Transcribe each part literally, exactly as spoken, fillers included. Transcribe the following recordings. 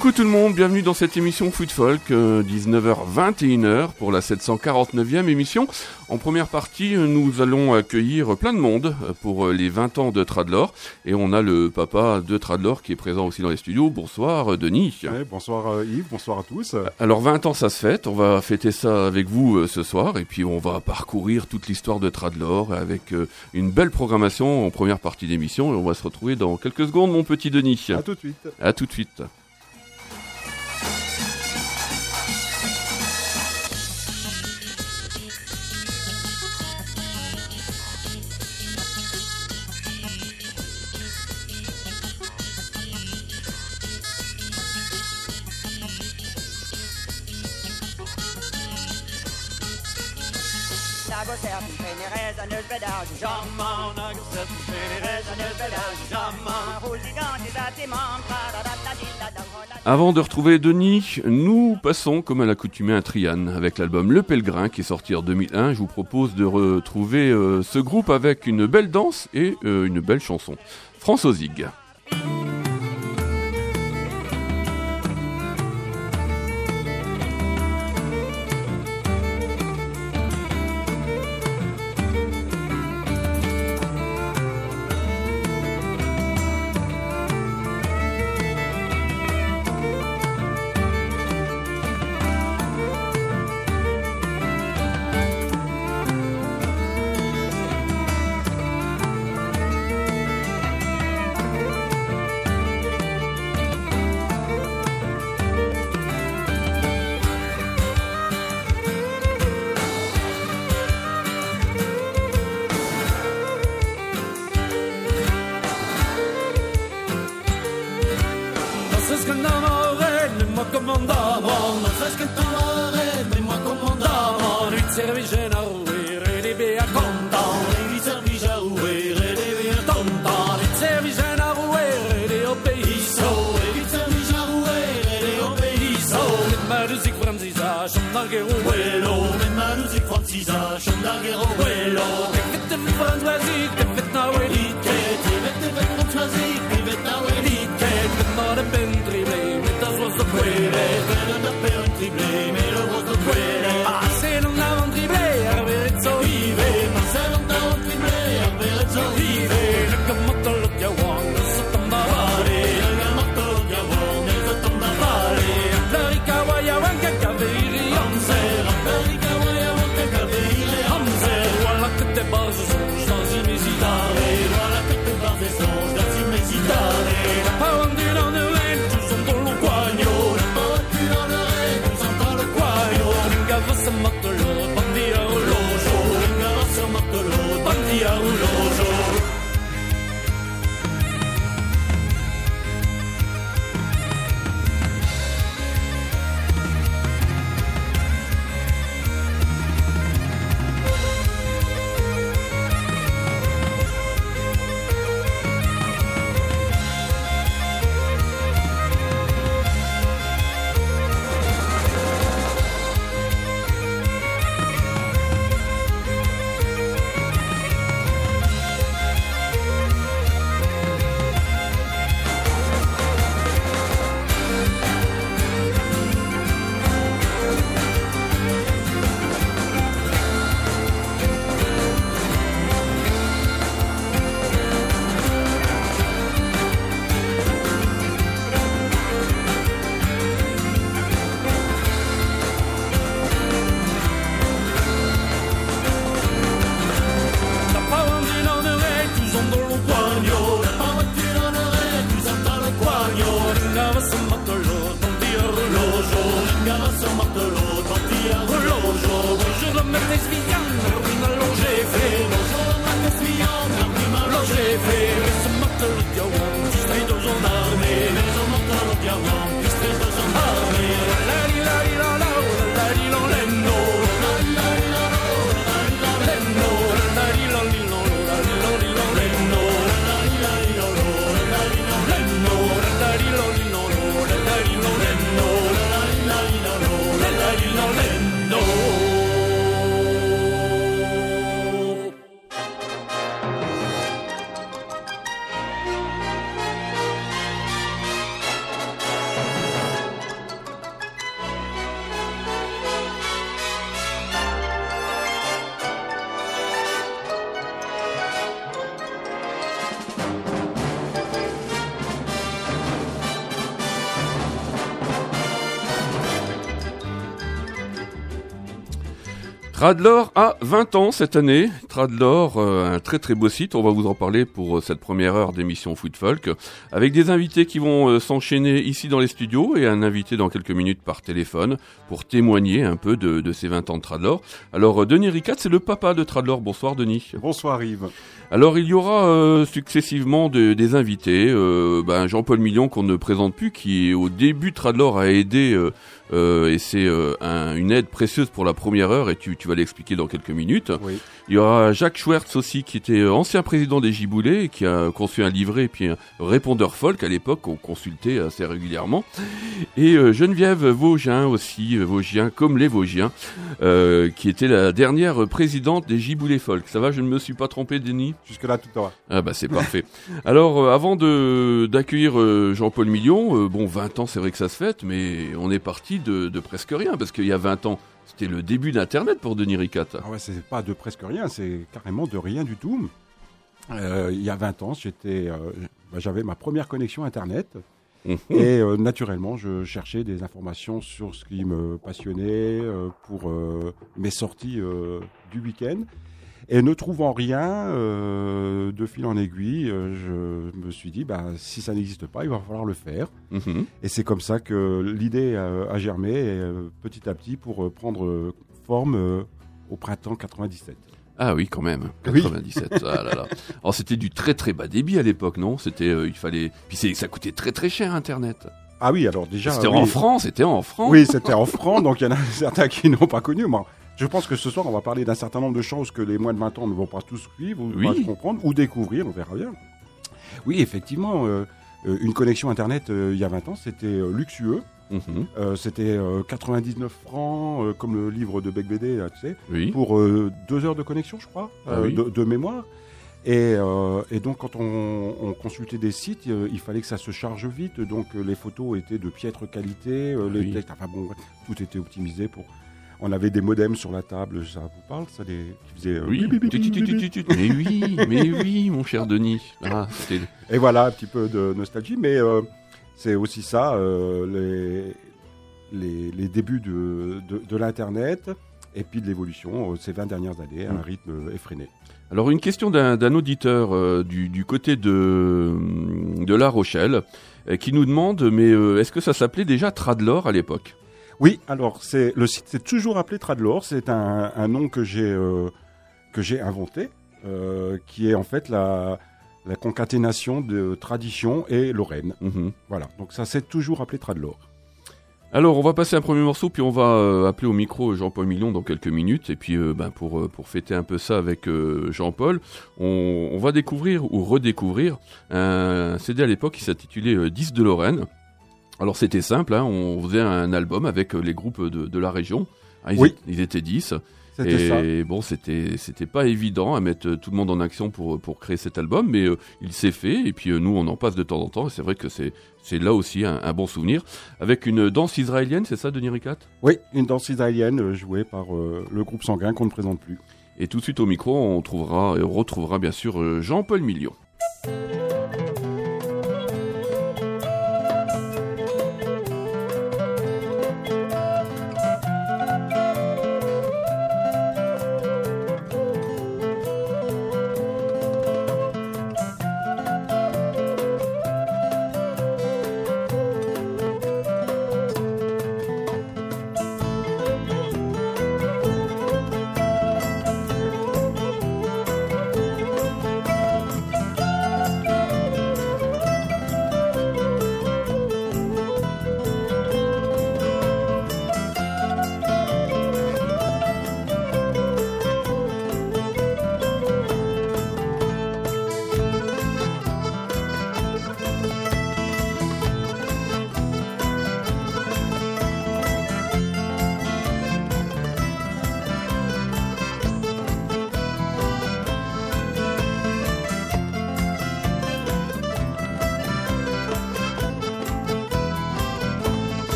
Coucou tout le monde, bienvenue dans cette émission Food Folk, euh, dix-neuf heures vingt et une heures pour la sept cent quarante-neuvième émission. En première partie, nous allons accueillir plein de monde pour les vingt ans de Tradlor. Et on a le papa de Tradlor qui est présent aussi dans les studios. Bonsoir Denis. Ouais, bonsoir euh, Yves, bonsoir à tous. Alors vingt ans ça se fête, on va fêter ça avec vous euh, ce soir. Et puis on va parcourir toute l'histoire de Tradlor avec euh, une belle programmation en première partie d'émission. Et on va se retrouver dans quelques secondes mon petit Denis. À tout de suite. À tout de suite. Avant de retrouver Denis, nous passons comme à l'accoutumée un Trian avec l'album Le Pèlerin qui est sorti en deux mille un. Je vous propose de retrouver euh, ce groupe avec une belle danse et euh, une belle chanson. France Ozig. Tradlor a vingt ans cette année. Tradlor, euh, un très très beau site. On va vous en parler pour euh, cette première heure d'émission Food Folk, avec des invités qui vont euh, s'enchaîner ici dans les studios et un invité dans quelques minutes par téléphone pour témoigner un peu de, de ces vingt ans de Tradlor. Alors euh, Denis Ricat, c'est le papa de Tradlor. Bonsoir Denis. Bonsoir Yves. Alors il y aura euh, successivement de, des invités. Euh, ben, Jean-Paul Million qu'on ne présente plus, qui au début Tradlor a aidé euh, euh, et c'est euh, un, une aide précieuse pour la première heure et tu, tu vas l'expliquer dans quelques minutes. Oui. Il y aura Jacques Schwertz aussi qui était ancien président des Giboulées et qui a conçu un livret et puis un répondeur folk à l'époque qu'on consultait assez régulièrement. Et euh, Geneviève Vosgien aussi, euh, Vosgien comme les Vosgiens, euh, qui était la dernière présidente des Giboulées folk. Ça va, je ne me suis pas trompé Denis ? Jusque-là, tout va. Ah bah c'est parfait. Alors euh, avant de d'accueillir euh, Jean-Paul Million, euh, bon vingt ans c'est vrai que ça se fête, mais on est parti de, de presque rien, parce qu'il y a vingt ans, c'était le début d'Internet pour Denis Ricat. Ah ouais, c'est pas de presque rien, c'est carrément de rien du tout. Euh, il y a vingt ans, j'étais, euh, bah, j'avais ma première connexion Internet. Mmh. Et euh, naturellement, je cherchais des informations sur ce qui me passionnait euh, pour euh, mes sorties euh, du week-end. Et ne trouvant rien, euh, de fil en aiguille, euh, je me suis dit, bah, si ça n'existe pas, il va falloir le faire. Mmh. Et c'est comme ça que l'idée euh, a germé euh, petit à petit pour euh, prendre euh, forme euh, au printemps quatre-vingt-dix-sept. Ah oui, quand même. quatre-vingt-dix-sept. Oui. Ah là là. Alors c'était du très très bas débit à l'époque, non ? C'était, euh, il fallait. Puis c'est, ça coûtait très très cher Internet. Ah oui, alors déjà. C'était oui. en francs, c'était en francs. Oui, c'était en francs, donc il y en a certains qui n'ont pas connu. Moi, je pense que ce soir, on va parler d'un certain nombre de choses que les moins de vingt ans ne vont pas tous suivre, ou Oui. pas comprendre, ou découvrir, on verra bien. Oui, effectivement, euh, euh, une connexion Internet euh, il y a vingt ans, c'était euh, luxueux. Mmh. Euh, c'était euh, quatre-vingt-dix-neuf francs, euh, comme le livre de Becbédé, là, tu sais, Oui. pour euh, deux heures de connexion, je crois, Ah euh, oui. de, de mémoire. Et, euh, et donc, quand on, on consultait des sites, euh, il fallait que ça se charge vite. Donc, euh, les photos étaient de piètre qualité, euh, les Oui. textes, enfin bon, tout était optimisé pour. On avait des modems sur la table, ça vous parle, ça, des, qui faisaient. euh, Oui. bip, bip, bip, Tut, tut, bip, tut, bip. tut, tut. Mais oui, mais oui, mon cher Denis. Ah, c'était. Et voilà, un petit peu de nostalgie, mais euh, c'est aussi ça, euh, les, les, les débuts de, de, de l'Internet et puis de l'évolution euh, ces vingt dernières années, à un rythme effréné. Alors une question d'un, d'un auditeur euh, du, du côté de, de La Rochelle euh, qui nous demande, mais euh, est-ce que ça s'appelait déjà Tradlor à l'époque ? Oui, alors c'est le site c'est toujours appelé Tradlor, c'est un, un nom que j'ai euh, que j'ai inventé, euh, qui est en fait la, la concaténation de tradition et Lorraine. Mmh. Voilà, donc ça s'est toujours appelé Tradlor. Alors on va passer un premier morceau, puis on va euh, appeler au micro Jean-Paul Million dans quelques minutes, et puis euh, ben, pour, euh, pour fêter un peu ça avec euh, Jean-Paul, on, on va découvrir ou redécouvrir un C D à l'époque qui s'intitulait euh, dix de Lorraine. Alors c'était simple, hein, on faisait un album avec les groupes de, de la région. Ah, ils, Oui. étaient, ils étaient dix. C'était ça. Et bon, c'était c'était pas évident à mettre tout le monde en action pour pour créer cet album, mais euh, il s'est fait. Et puis euh, nous, on en passe de temps en temps. Et c'est vrai que c'est c'est là aussi un, un bon souvenir avec une danse israélienne, c'est ça, Denis Ricat ? Oui, une danse israélienne euh, jouée par euh, le groupe sanguin qu'on ne présente plus. Et tout de suite au micro, on trouvera et on retrouvera bien sûr euh, Jean-Paul Million. Thank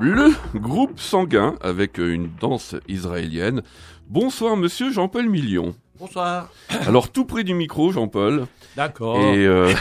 Le groupe sanguin avec une danse israélienne. Bonsoir monsieur Jean-Paul Million. Bonsoir. Alors tout près du micro Jean-Paul. D'accord. Et euh...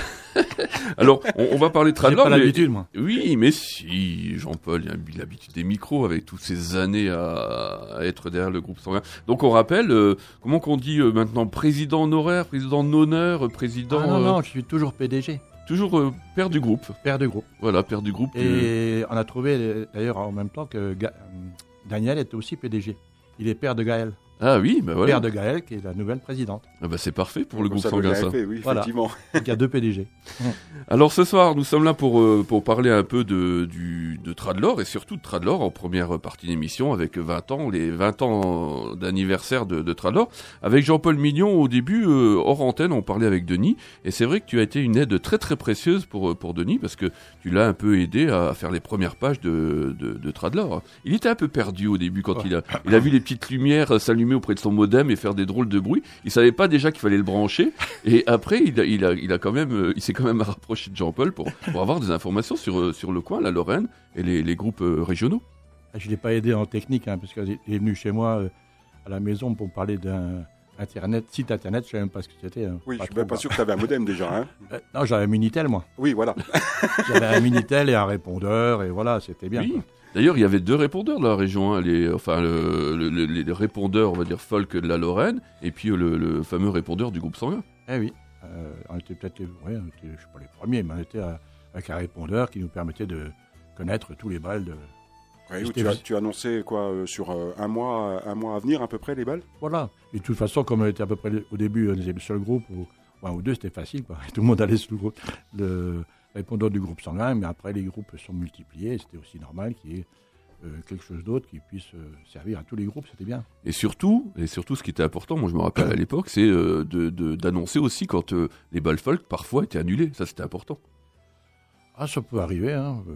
alors on, on va parler de Tradlor. J'ai pas l'habitude moi. Oui mais si Jean-Paul il a l'habitude des micros avec toutes ces années à, à être derrière le groupe sanguin. Donc on rappelle euh, comment qu'on dit euh, maintenant président honoraire, président d'honneur, président. Ah non non, euh, je suis toujours P D G. Toujours euh, père du groupe. Père du groupe. Voilà père du groupe. Et euh... on a trouvé d'ailleurs en même temps que Ga- Daniel était aussi P D G. Il est père de Gaël. Ah oui, bah voilà. Père de Gaël, qui est la nouvelle présidente. Ah bah c'est parfait pour le Comme groupe ça, sanguin, le ça. F P, oui, Voilà. effectivement. Il y a deux P D G. Alors ce soir, nous sommes là pour euh, pour parler un peu de du de Tradlor et surtout de Tradlor en première partie d'émission avec vingt ans, les vingt ans d'anniversaire de, de Tradlor. Avec Jean-Paul Million au début, euh, hors antenne, on parlait avec Denis et c'est vrai que tu as été une aide très très précieuse pour pour Denis parce que tu l'as un peu aidé à faire les premières pages de de, de Tradlor. Il était un peu perdu au début quand Ouais. il a il a vu les petites lumières s'allumer auprès de son modem et faire des drôles de bruit. Il savait pas déjà qu'il fallait le brancher. Et après, il a, il a, il a quand même, euh, il s'est quand même rapproché de Jean-Paul pour, pour avoir des informations sur, euh, sur le coin, la Lorraine et les, les groupes euh, régionaux. Je ne l'ai pas aidé en technique, hein, parce qu'il est venu chez moi euh, à la maison pour me parler d'un internet, site internet, je ne savais même pas ce que c'était. Hein, Oui, pas je suis trop, même pas bah. sûr que tu avais un modem déjà. Hein. Euh, non, j'avais un Minitel, moi. Oui, voilà. J'avais un Minitel et un répondeur, et voilà, c'était bien. Oui. Quoi. D'ailleurs, il y avait deux répondeurs de la région, hein, les, enfin le, le, le- les répondeurs, on va dire folk de la Lorraine, et puis euh, le, le fameux répondeur du groupe sanguin. Eh oui, euh, on était peut-être, les- ouais, on était, je sais pas les premiers, mais on était à- avec un répondeur qui nous permettait de connaître tous les balles de. Ouais, J'étais tu, as, juste- tu as annoncé quoi euh, sur euh, un mois, un mois à venir à peu près les balles. Voilà. Et de toute façon, comme on était à peu près au début, on était le seul groupe, ou un ou deux, c'était facile, quoi. Tout le monde allait sur le, groupe, le répondeur du groupe sanguin, mais après les groupes sont multipliés, c'était aussi normal qu'il y ait euh, quelque chose d'autre qui puisse euh, servir à tous les groupes, c'était bien. Et surtout, et surtout, ce qui était important, moi je me rappelle à l'époque, c'est euh, de, de- d'annoncer aussi quand euh, les balles folk parfois étaient annulées. Ça, c'était important. Ah, ça peut arriver, hein. euh,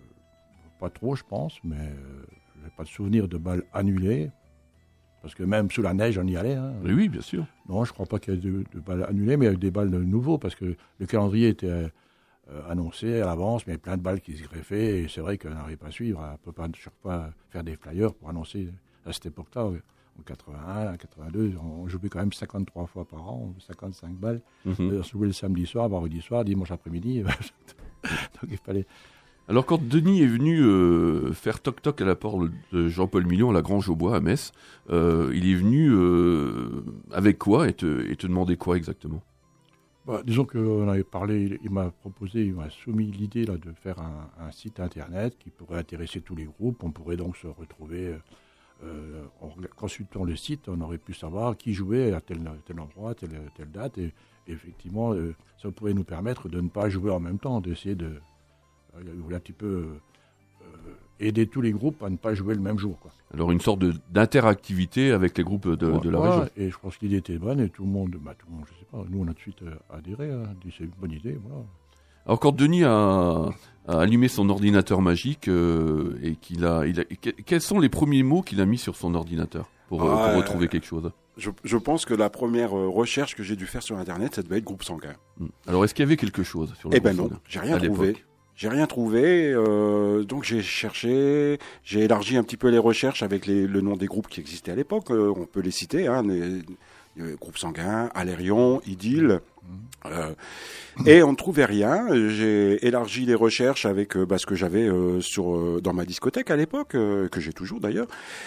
pas trop, je pense, mais euh, je n'ai pas de souvenir de balles annulées, parce que même sous la neige, on y allait. Hein. Oui, oui, bien sûr. Non, je ne crois pas qu'il y ait de, de balles annulées, mais il y a eu des balles de nouveau, parce que le calendrier était euh, annoncé à l'avance, mais il y avait plein de balles qui se greffaient, et c'est vrai qu'on n'arrive pas à suivre. On ne peut pas chaque fois faire des flyers pour annoncer à cette époque-là. En quatre-vingt-un, en quatre-vingt-deux, on jouait quand même cinquante-trois fois par an, cinquante-cinq balles. Mhm. On jouait le samedi soir, vendredi soir, dimanche après-midi. Donc il fallait... Alors quand Denis est venu euh, faire toc-toc à la porte de Jean-Paul Million à la Grange au Bois à Metz, euh, il est venu euh, avec quoi et te, et te demander quoi exactement? Bah, disons qu'on avait parlé, il, il m'a proposé, il m'a soumis l'idée là, de faire un, un site internet qui pourrait intéresser tous les groupes. On pourrait donc se retrouver, euh, en rega- consultant le site, on aurait pu savoir qui jouait à tel, tel endroit, telle, telle date. Et, et effectivement, euh, ça pourrait nous permettre de ne pas jouer en même temps, d'essayer de... Euh, il voulait un petit peu euh, aider tous les groupes à ne pas jouer le même jour, quoi. Alors une sorte de, d'interactivité avec les groupes de, de la Voilà, région. et je pense que l'idée était bonne et tout le monde, bah, tout le monde, je sais pas, nous on a tout de suite euh, adhéré, hein, dit c'est une bonne idée, voilà. Alors quand Denis a, a allumé son ordinateur magique euh, et qu'il a, il a que- quels sont les premiers mots qu'il a mis sur son ordinateur pour, euh, Ah, pour euh, retrouver quelque chose? Je, je pense que la première euh, recherche que j'ai dû faire sur Internet, ça devait être groupe sanguin. Hmm. Alors est-ce qu'il y avait quelque chose sur le Eh ben groupe non, sanguin j'ai rien à trouvé. l'époque? J'ai rien trouvé, euh, donc j'ai cherché, j'ai élargi un petit peu les recherches avec les, le nom des groupes qui existaient à l'époque. Euh, on peut les citer, hein, les, les groupes sanguins, Alérion, Idylle. Euh, et on ne trouvait rien. J'ai élargi les recherches avec euh, bah, ce que j'avais euh, sur euh, dans ma discothèque à l'époque, euh, que j'ai toujours d'ailleurs.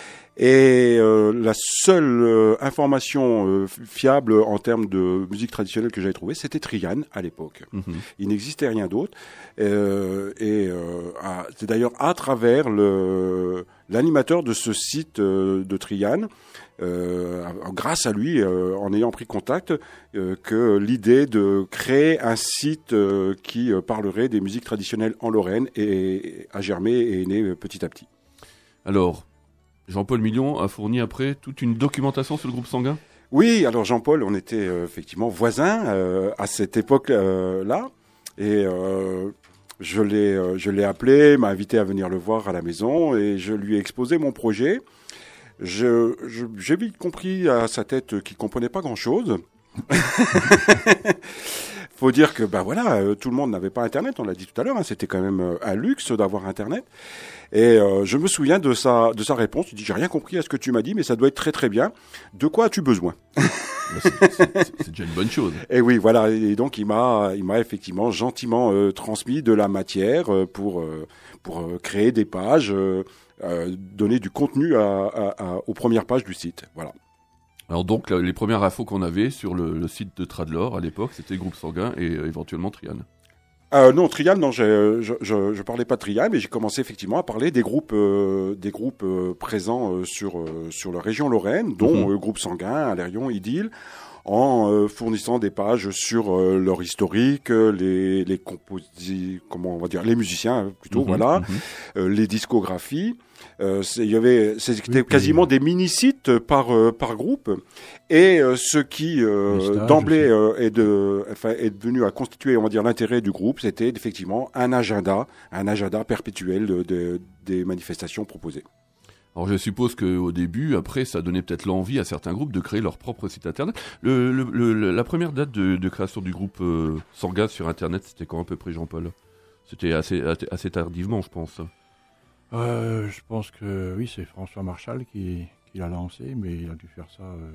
Et euh, la seule euh, information euh, fiable en termes de musique traditionnelle que j'avais trouvée, c'était Trian à l'époque. Mhm. Il n'existait rien d'autre. Euh, et euh, à- c'est d'ailleurs à travers le, l'animateur de ce site euh, de Trian, euh, grâce à lui, euh, en ayant pris contact, euh, que l'idée de créer un site euh, qui euh, parlerait des musiques traditionnelles en Lorraine est, a germé et est né euh, petit à petit. Alors, Jean-Paul Million a fourni après toute une documentation sur le groupe sanguin? Oui, alors Jean-Paul, on était euh, effectivement voisins euh, à cette époque-là. Euh, là, et euh, je l'ai, euh, je l'ai appelé, m'a invité à venir le voir à la maison et je lui ai exposé mon projet. Je, je, j'ai vite compris à sa tête qu'il comprenait pas grand-chose. faut dire que bah voilà, euh, tout le monde n'avait pas Internet. On l'a dit tout à l'heure, hein, c'était quand même euh, un luxe d'avoir Internet. Et euh, je me souviens de sa de sa réponse. Il dit j'ai rien compris à ce que tu m'as dit, mais ça doit être très très bien. De quoi as-tu besoin? c'est, c'est, c'est déjà une bonne chose. Et oui, voilà. Et donc il m'a il m'a effectivement gentiment euh, transmis de la matière euh, pour euh, pour euh, créer des pages, euh, euh, donner du contenu à, à, à, aux premières pages du site. Voilà. Alors donc les premières infos qu'on avait sur le, le site de Tradlor à l'époque, c'était Groupe Sanguin et euh, éventuellement Trian. Euh, non, Trian, non, je, je, je, je parlais pas de Trian, mais j'ai commencé effectivement à parler des groupes, euh, des groupes euh, présents euh, sur euh, sur la région Lorraine, dont mmh. euh, Groupe Sanguin, Alérion, Idylle, en euh, fournissant des pages sur euh, leur historique, les les composi- comment on va dire, les musiciens plutôt, mmh. voilà, mmh. Euh, les discographies. Euh, il y avait, c'était oui, quasiment des mini-sites par euh, par groupe, et euh, ce qui euh, d'emblée euh, est de, enfin, est devenu à constituer, on va dire, l'intérêt du groupe, c'était effectivement un agenda, un agenda perpétuel de, de, des manifestations proposées. Alors je suppose qu'au début, après, ça donnait peut-être l'envie à certains groupes de créer leur propre site internet. Le, le, le, la première date de, de création du groupe euh, Sanguin sur internet, c'était quand à peu près, Jean-Paul? C'était assez, assez tardivement, je pense. Euh, je pense que oui, c'est François Marchal qui, qui l'a lancé, mais il a dû faire ça euh,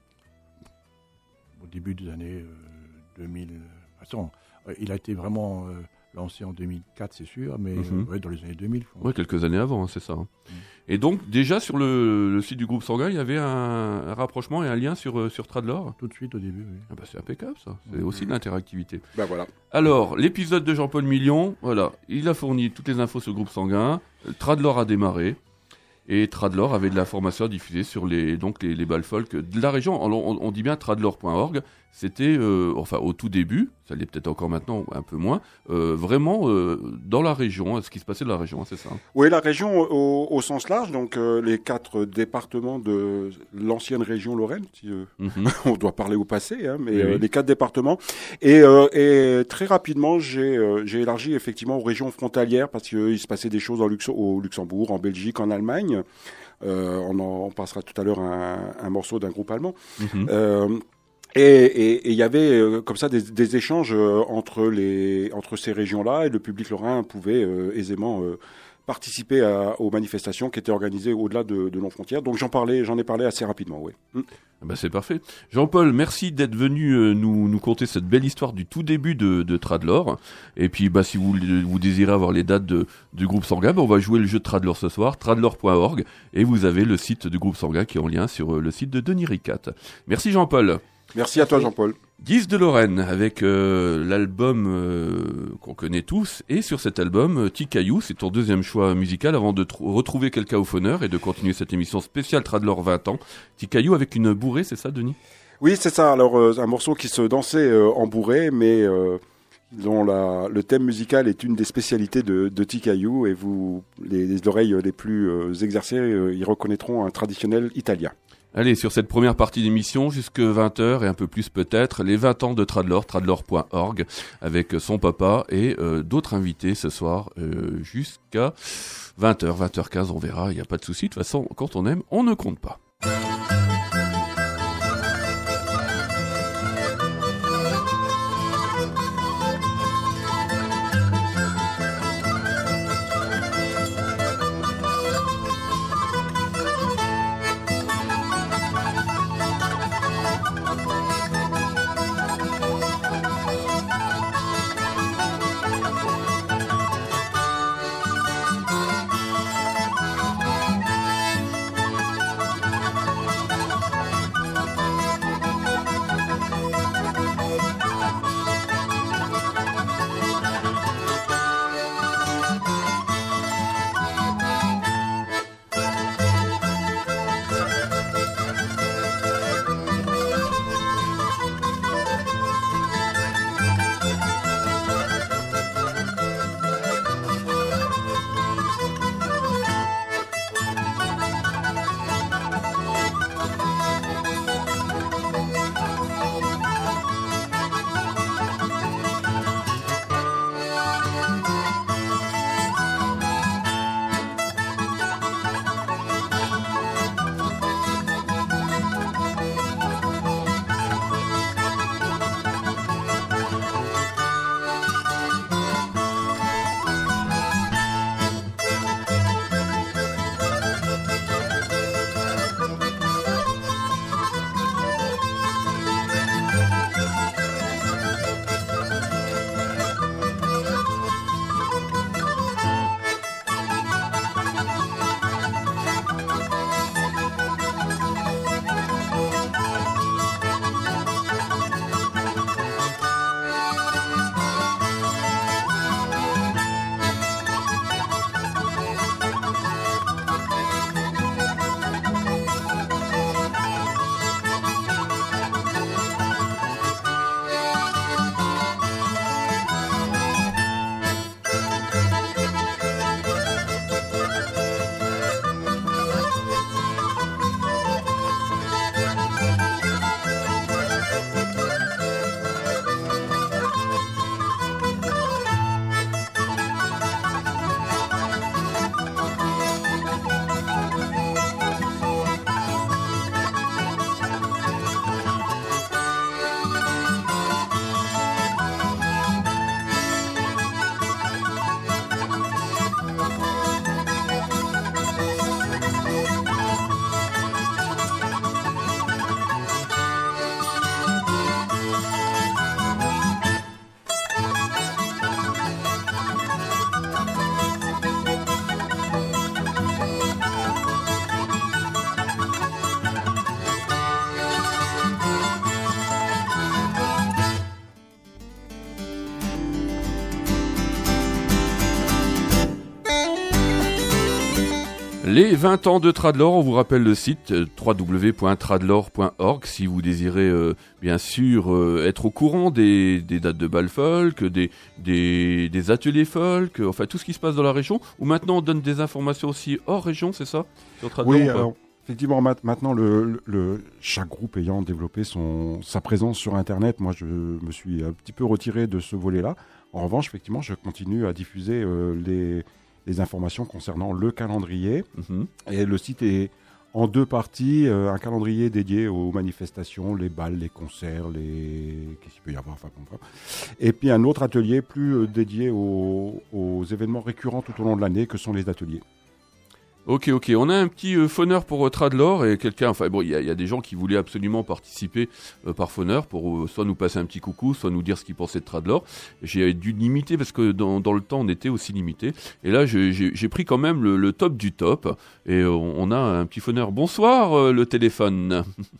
au début des années euh, deux mille. De toute façon, euh, il a été vraiment euh, lancé en deux mille quatre, c'est sûr, mais mm-hmm. euh, ouais, dans les années deux mille. Oui, quelques années avant, hein, c'est ça. Hein. Mm. Et donc, déjà sur le, le site du groupe Sanguin, il y avait un, un rapprochement et un lien sur, sur Tradlor. Tout de suite au début, oui. Ah bah, c'est impeccable, ça. C'est mm-hmm. aussi de l'interactivité. Ben voilà. Alors, l'épisode de Jean-Paul Million, voilà, il a fourni toutes les infos sur le groupe Sanguin. Tradlor a démarré. Et Tradlor avait de l'information diffusée sur les donc les, les balles folk de la région. On, on, on dit bien tradlor point org. C'était, euh, enfin au tout début, ça l'est peut-être encore maintenant, un peu moins, euh, vraiment euh, dans la région, ce qui se passait dans la région, hein, c'est ça? Oui, la région au, au sens large, donc euh, les quatre départements de l'ancienne région Lorraine, si, euh, mm-hmm. on doit parler au passé, hein, mais oui, euh, oui. les quatre départements. Et, euh, et très rapidement, j'ai, euh, j'ai élargi effectivement aux régions frontalières parce qu'il se passait des choses en Luxo- au Luxembourg, en Belgique, en Allemagne. Euh, on en on passera tout à l'heure un, un morceau d'un groupe allemand. Mm-hmm. Euh, Et il y avait euh, comme ça des, des échanges euh, entre les entre ces régions-là, et le public lorrain pouvait euh, aisément euh, participer à, aux manifestations qui étaient organisées au-delà de, de nos frontières. Donc j'en parlais, j'en ai parlé assez rapidement, oui. Mm. Ah bah c'est parfait. Jean-Paul, merci d'être venu euh, nous nous conter cette belle histoire du tout début de, de Tradlor. Et puis bah si vous vous désirez avoir les dates de du groupe Sanguin, bah, on va jouer le jeu de Tradlor ce soir, tradlor point org, et vous avez le site du groupe Sanguin qui est en lien sur euh, le site de Denis Ricat. Merci Jean-Paul. Merci à toi Jean-Paul. Guise de Lorraine avec euh, l'album euh, qu'on connaît tous, et sur cet album Ticaillou, c'est ton deuxième choix musical avant de tr- retrouver quel chaophoneur et de continuer cette émission spéciale Tradlor vingt ans. Ticaillou avec une bourrée, c'est ça Denis? Oui, c'est ça. Alors euh, un morceau qui se dansait euh, en bourrée, mais euh, dont la, le thème musical est une des spécialités de, de Ticaillou, et vous, les, les oreilles les plus euh, exercées, euh, y reconnaîtront un traditionnel italien. Allez, sur cette première partie d'émission, jusque vingt heures et un peu plus peut-être, les vingt ans de Tradlor, tradlor point org, avec son papa et euh, d'autres invités ce soir euh, jusqu'à vingt heures, vingt heures quinze, on verra, il n'y a pas de souci. De toute façon, quand on aime, on ne compte pas. Les vingt ans de Tradlor, on vous rappelle le site w w w point tradlor point org si vous désirez euh, bien sûr euh, être au courant des, des dates de bal folk, des, des, des ateliers folk, enfin tout ce qui se passe dans la région, ou maintenant on donne des informations aussi hors région, c'est ça sur Tradlor? Oui, alors, effectivement, maintenant, le, le, chaque groupe ayant développé son, sa présence sur Internet, moi je me suis un petit peu retiré de ce volet-là. En revanche, effectivement, je continue à diffuser euh, les... les informations concernant le calendrier. Mmh. Et le site est en deux parties. Euh, un calendrier dédié aux manifestations, les bals, les concerts, les... qu'est-ce qu'il peut y avoir, enfin, bon, et puis un autre atelier plus euh, dédié aux, aux événements récurrents tout au long de l'année, que sont les ateliers. Ok, ok. On a un petit euh, phoneur pour euh, Tradlor et quelqu'un. Enfin bon, il y, y a des gens qui voulaient absolument participer euh, par phoneur pour euh, soit nous passer un petit coucou, soit nous dire ce qu'ils pensaient de Tradlor. J'ai dû limiter parce que dans, dans le temps on était aussi limité. Et là, j'ai, j'ai pris quand même le, le top du top. Et euh, on a un petit phoneur. Bonsoir, euh, le téléphone.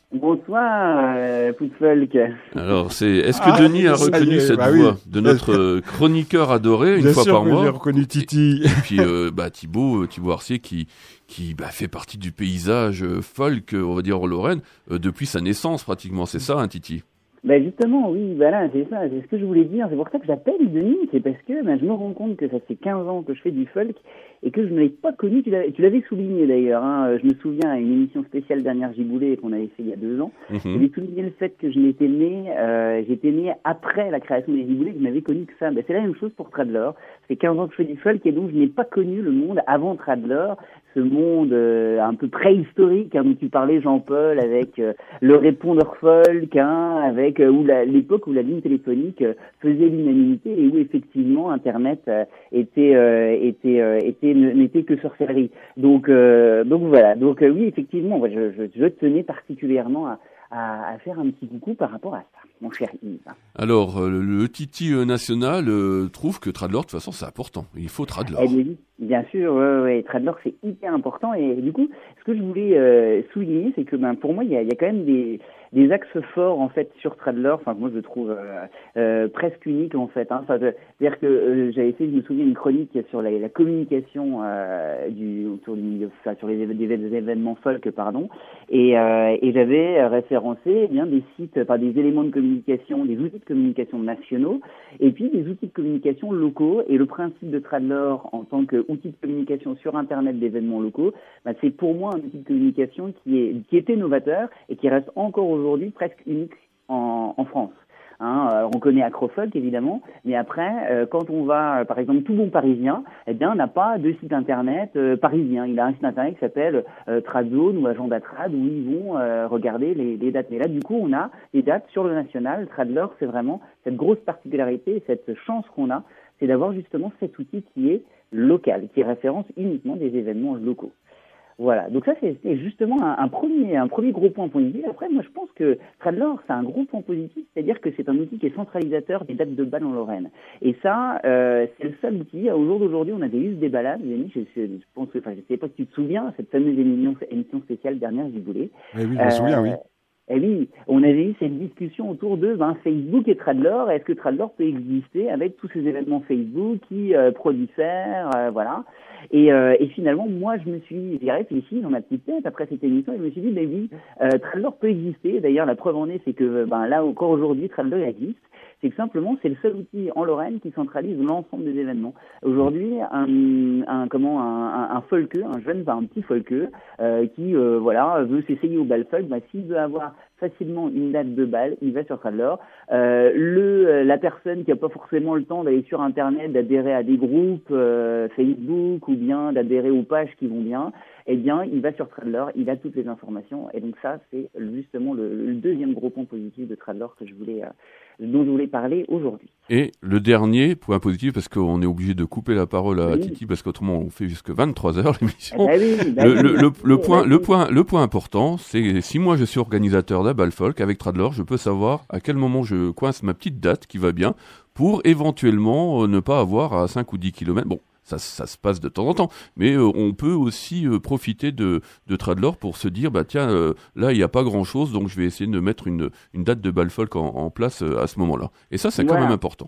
Bonsoir, euh, Footfolk. Alors, c'est. Est-ce que ah, Denis a reconnu est, cette bah voix oui. de notre euh, chroniqueur adoré une Bien fois sûr par que mois? J'ai reconnu Titi. Et, et puis, euh, bah Thibaut, Thibaut Arcier qui. qui bah, fait partie du paysage euh, folk, euh, on va dire en Lorraine, euh, depuis sa naissance pratiquement. C'est ça, hein, Titi? Ben justement, oui, voilà, c'est ça, c'est ce que je voulais dire. C'est pour ça que j'appelle Denis, c'est parce que ben, je me rends compte que ça fait quinze ans que je fais du folk et que je ne l'avais pas connu. Tu l'avais, tu l'avais souligné d'ailleurs, hein. Je me souviens à une émission spéciale Dernière Giboulée qu'on avait fait il y a deux ans. Mm-hmm. J'avais souligné le fait que je n'étais né, euh, j'étais né après la création des Giboulées, que je n'avais connu que ça. Ben, c'est la même chose pour Tradlor. Ça fait quinze ans que je fais du folk et donc je n'ai pas connu le monde avant Tradlor. Ce monde euh, un peu préhistorique hein, dont tu parlais, Jean-Paul, avec euh, le répondeur folk, hein, avec euh, où la, l'époque où la ligne téléphonique euh, faisait l'unanimité et où effectivement Internet euh, était euh, était euh, était n'était que sorcellerie. Donc euh, donc voilà. Donc euh, oui, effectivement, moi, je, je, je tenais particulièrement à, à, à faire un petit coucou par rapport à ça, mon cher Yves. Alors, euh, le, le Titi euh, national euh, trouve que Tradlor, de toute façon, c'est important. Il faut Tradlor. Eh bien, bien sûr, ouais, ouais, Tradlor, c'est hyper important. Et du coup, ce que je voulais euh, souligner, c'est que ben, pour moi, il y a, y a quand même des, des axes forts, en fait, sur Tradlor. Enfin, moi, je le trouve euh, euh, presque unique, en fait. Hein. Enfin, c'est-à-dire que euh, j'avais fait, je me souviens, une chronique sur la, la communication euh, du, autour du, enfin, sur les, éve- des, des événements folk, pardon. Et, euh, et j'avais référencé eh bien, des sites, enfin, des éléments de communication, des outils de communication nationaux, et puis des outils de communication locaux. Et le principe de Tradlor en tant qu'outil de communication sur Internet d'événements locaux, bah, c'est pour moi un outil de communication qui est qui est novateur et qui reste encore aujourd'hui presque unique en, en France. Hein, euh, on connaît Acrofolk évidemment, mais après, euh, quand on va, euh, par exemple, tout bon parisien, eh bien, n'a pas de site internet euh, parisien. Il a un site internet qui s'appelle euh, Tradzone ou Agenda Trad où ils vont euh, regarder les, les dates. Mais là, du coup, on a des dates sur le national. Tradlor, c'est vraiment cette grosse particularité, cette chance qu'on a, c'est d'avoir justement cet outil qui est local, qui référence uniquement des événements locaux. Voilà, donc ça c'est justement un, un premier un premier gros point positif. Après, moi je pense que Tradlor c'est un gros point positif, c'est-à-dire que c'est un outil qui est centralisateur des dates de bal en Lorraine. Et ça, euh, c'est le seul outil. Au jour d'aujourd'hui, on a des listes des balades. Je, je, je pense que, enfin, je sais pas si tu te souviens, cette fameuse émission, émission spéciale Dernière Giboulée. Eh oui, je me souviens, oui. Eh oui, on avait eu cette discussion autour de ben, Facebook et Tradlor. Est-ce que Tradlor peut exister avec tous ces événements Facebook qui euh, prolifèrent, euh, voilà. Et, euh, et finalement, moi, je me suis, j'ai réfléchi dans ma petite tête après cette émission et je me suis dit, ben oui, euh, Tradlor peut exister. D'ailleurs, la preuve en est, c'est que ben là encore aujourd'hui, Tradlor existe. C'est que simplement, c'est le seul outil en Lorraine qui centralise l'ensemble des événements. Aujourd'hui, un, un comment, un, un, un folkeux, un jeune, ben, un petit folkeux, euh, qui, euh, voilà, veut s'essayer au bal folk, ben, s'il veut avoir facilement une date de bal, il va sur Tradlor. Euh, le, la personne qui n'a pas forcément le temps d'aller sur Internet, d'adhérer à des groupes euh, Facebook ou bien d'adhérer aux pages qui vont bien, eh bien, il va sur Tradlor, il a toutes les informations. Et donc ça, c'est justement le, le deuxième gros point positif de Tradlor que je voulais, euh, dont je voulais parler aujourd'hui. Et le dernier point positif, parce qu'on est obligé de couper la parole à oui. Titi, parce qu'autrement on fait jusque vingt-trois heures l'émission. Bah oui, bah le, oui, le, le, le, oui, point, bah le, oui. point, le point important, c'est si moi je suis organisateur d'un bal folk avec Tradlor, je peux savoir à quel moment je coince ma petite date qui va bien pour éventuellement euh, ne pas avoir à cinq ou dix kilomètres. Bon, ça, ça se passe de temps en temps, mais euh, on peut aussi euh, profiter de, de Tradlor pour se dire, bah tiens, euh, là il n'y a pas grand-chose, donc je vais essayer de mettre une, une date de bal folk en, en place euh, à ce moment-là. Et ça, c'est Voilà. quand même important.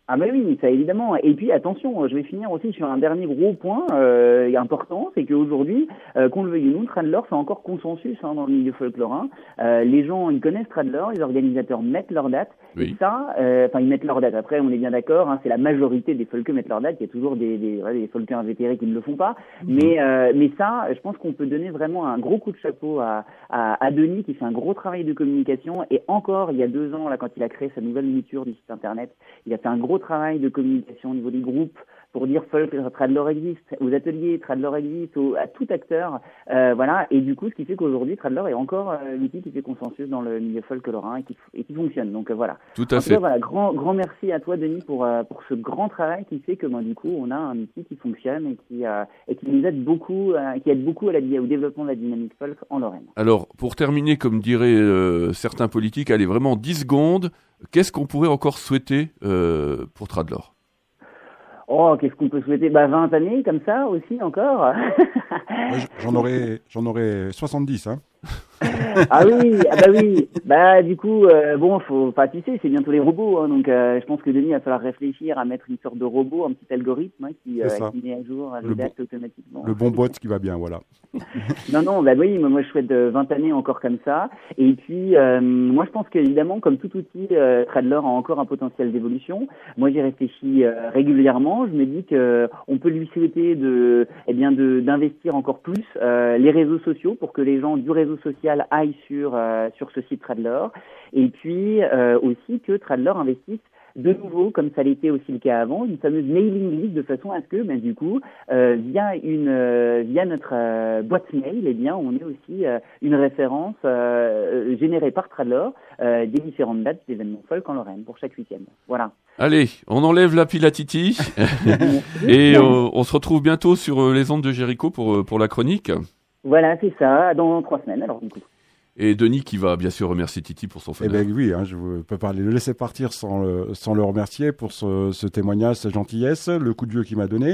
Ah mais oui, ça évidemment. Et puis attention, je vais finir aussi sur un dernier gros point euh, important, c'est qu'aujourd'hui, euh, qu'on le veuille ou non, Tradlor fait encore consensus hein, dans le milieu folklorin. Euh, les gens, ils connaissent Tradlor, les organisateurs mettent leur date. Oui. Et ça, enfin euh, ils mettent leur date. Après, on est bien d'accord, hein, c'est la majorité des folkeux mettent leur date. Il y a toujours des des, ouais, des folkeux invétérés qui ne le font pas. Mmh. Mais euh, mais ça, je pense qu'on peut donner vraiment un gros coup de chapeau à, à à Denis qui fait un gros travail de communication. Et encore, il y a deux ans là, quand il a créé sa nouvelle mouture du site internet, il a fait un gros travail de communication au niveau des groupes pour dire folk, Tradlor existe, aux ateliers, Tradlor existe, au, à tout acteur, euh, voilà, et du coup, ce qui fait qu'aujourd'hui, Tradlor est encore euh, l'outil qui fait consensus dans le milieu folk lorrain et qui, et qui fonctionne, donc euh, voilà. Tout à en fait. Tout cas, voilà, grand, grand merci à toi, Denis, pour, euh, pour ce grand travail qui fait que, ben, du coup, on a un outil qui fonctionne et qui, euh, et qui nous aide beaucoup, euh, qui aide beaucoup à la, au développement de la dynamique folk en Lorraine. Alors, pour terminer, comme diraient euh, certains politiques, allez, vraiment dix secondes, qu'est-ce qu'on pourrait encore souhaiter euh, pour Tradlor ? Oh, qu'est-ce qu'on peut souhaiter ? Bah, vingt années, comme ça, aussi, encore. Ouais, j'en aurais, j'en aurais soixante-dix, hein. Ah oui, ah bah oui. Bah du coup, euh, bon, faut, enfin tu sais, c'est bientôt les robots, hein, donc euh, je pense que Denis va falloir réfléchir à mettre une sorte de robot, un petit algorithme hein, qui, euh, qui met à jour les dates bon, automatiquement. Le bon bot qui va bien, voilà. non, non, bah oui, moi je souhaite vingt années encore comme ça. Et puis, euh, moi je pense qu'évidemment, comme tout outil, euh, Tradlor a encore un potentiel d'évolution. Moi j'y réfléchis euh, régulièrement. Je me dis que on peut lui souhaiter de, eh bien, de d'investir encore plus euh, les réseaux sociaux pour que les gens du réseau social aillent sur euh, sur ce site Tradlor. Et puis euh, aussi que Tradlor investisse de nouveau, comme ça l'était aussi le cas avant, une fameuse mailing list de façon à ce que, ben, du coup, euh, via une, euh, via notre euh, boîte mail, eh bien, on ait aussi euh, une référence euh, générée par Tradlor euh, des différentes dates d'événements folk en Lorraine pour chaque week-end. Voilà. Allez, on enlève la pile à Titi et euh, on se retrouve bientôt sur les ondes de Jéricho pour pour la chronique. Voilà, c'est ça, dans trois semaines. Alors du coup. Et Denis qui va bien sûr remercier Titi pour son faveur. Eh ben oui, hein, je ne peux pas le laisser partir sans le, sans le remercier pour ce, ce témoignage, cette gentillesse, le coup de vieux qu'il m'a donné.